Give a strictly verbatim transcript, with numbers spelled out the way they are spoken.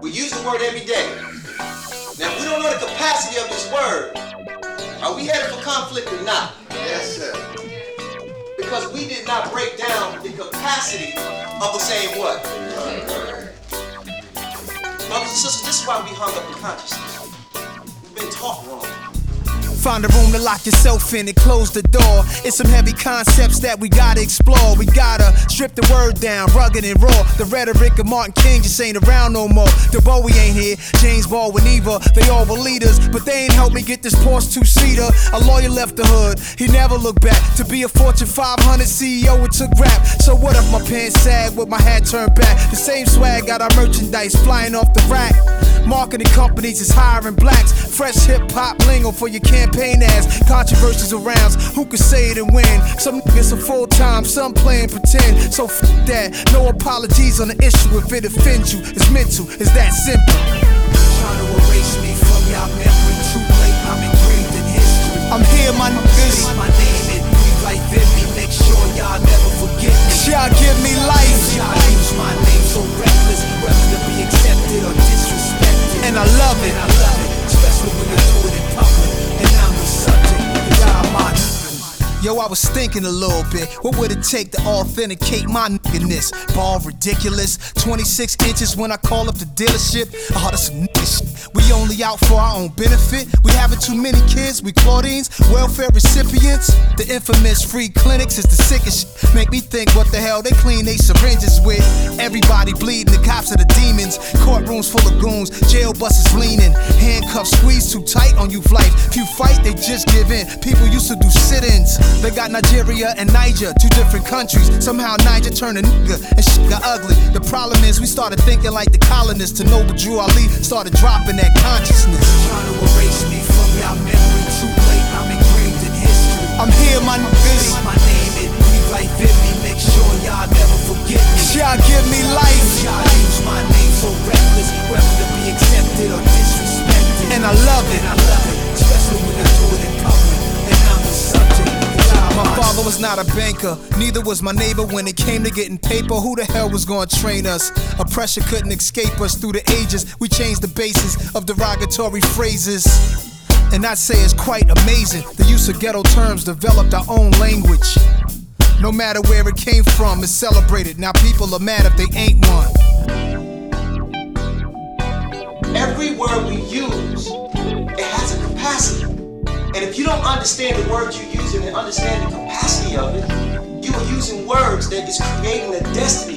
We use the word every day. Now, if we don't know the capacity of this word, are we headed for conflict or not? Yes, sir. Because we did not break down the capacity of the same what? Brothers and sisters, this is why we hung up in consciousness. We've been taught wrong. Find a room to lock yourself in and close the door. It's some heavy concepts that we gotta explore. We gotta strip the word down, rugged and raw. The rhetoric of Martin King just ain't around no more. The Bowie ain't here, James Baldwin either. They all were leaders, but they ain't helped me get this Porsche two-seater. A lawyer left the hood, he never looked back. To be a Fortune five hundred C E O, it took rap. So what if my pants sag with my hat turned back? The same swag got our merchandise flying off the rack. Marketing companies is hiring blacks. Fresh hip-hop lingo for your campaign ads. Controversies around, who could say it and win? Some niggas are full-time, some playing pretend. So f*** that, no apologies on the issue. If it offends you, it's mental, it's that simple. Trying to erase me from your memory, too late, I'm engraved in history. I'm here, my niggas. My name and breathe life in me, make sure y'all never forget me. Y'all give me life. Y'all use my name so reckless, whether to be accepted or disrespected. And I love it, I love it, especially when you do it in public. And I'm the subject, y'all my Yo, I was thinking a little bit. What would it take to authenticate my nigga-ness? Ball ridiculous. twenty-six inches when I call up the dealership. Oh, that's some nigga shit. We only out for our own benefit. We having too many kids. We Claudines, welfare recipients. The infamous free clinics is the sickest shit. Make me think what the hell they clean they syringes with. Everybody bleeding, the cops are the demons. Courtrooms full of goons, jail buses leaning. Handcuffs squeezed too tight on you life. If you fight, they just give in. People used to do sit-ins. They got Nigeria and Niger, two different countries. Somehow Niger turned a nigga and shit got ugly. The problem is we started thinking like the colonists. To Noble Drew Ali started dropping that consciousness. Trying to erase me from your memory, too late, I'm engraved in history. I'm here, my niggas. My name and breathe life in me, make sure y'all never forget me. Y'all give me life. Y'all use my name so reckless, whether to be accepted or disrespected. And I love it, I love it, especially when I do it in public. And I'm the subject. My father was not a banker, neither was my neighbor. When it came to getting paper, who the hell was gonna train us? Oppression couldn't escape us through the ages. We changed the basis of derogatory phrases. And I'd say it's quite amazing. The use of ghetto terms developed our own language. No matter where it came from, it's celebrated. Now people are mad if they ain't one. Every word we use, it has a capacity. And if you don't understand the words you're using and understand the capacity of it, you are using words that is creating a destiny